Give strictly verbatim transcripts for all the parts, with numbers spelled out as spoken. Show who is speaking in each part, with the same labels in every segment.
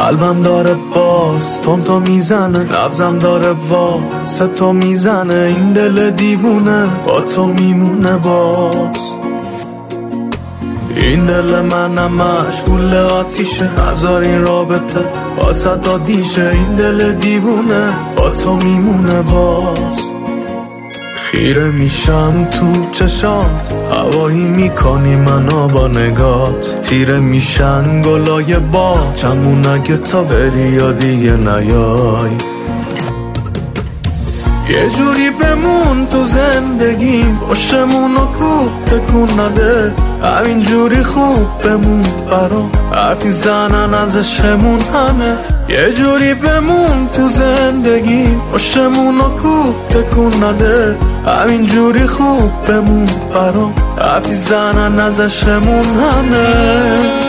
Speaker 1: قلبم داره باز تون تو میزنه، نبضم داره واسه تو میزنه، این دل دیوونه با تو میمونه باز. این دل منم مشغول آتیشه، نذار این رابطه واسه دادیشه، این دل دیوونه با تو میمونه باز. خیره میشم تو چشات، هوایی میکنی منو با نگات، تیره میشن گلای با چمون اگه تا بری یا دیگه نیای. یه جوری بمون تو زندگیم، پشتمونو کو تکون نده، همین جوری خوب بمون برام، حرفی زنن از عشقمون همه. یه جوری بمون تو زندگیم، پشتمونو کو تکون نده، همین جوری خوب بمون برام، حرفی زنن از عشقمون همه.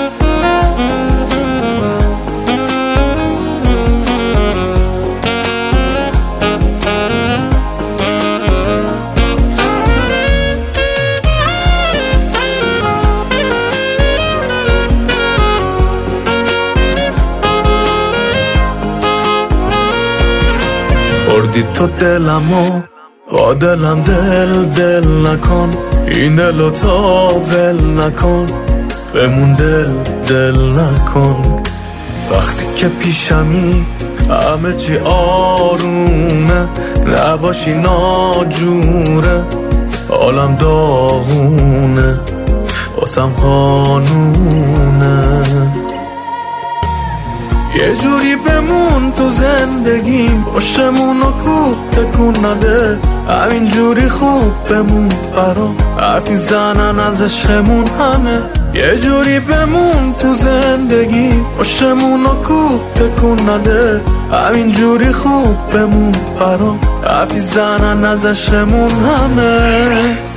Speaker 1: بردی تو دلمو با دلم دل دل نکن، این دلو تا ول نکن، بمون دل دل نکن. وقتی که پیشمی همه چی آرومه، نباشی ناجوره، حالم داغونه واسم قانونه. یه جوری بمون تو زندگیم، پشتمونو کو تکون نده، همین جوری خوب بمون برام، حرفی زنن از عشقمون همه. یه جوری بمون تو زندگیم، پشتمونو کو تکون نده، همین جوری خوب بمون برام، حرفی زنن از عشقمون همه.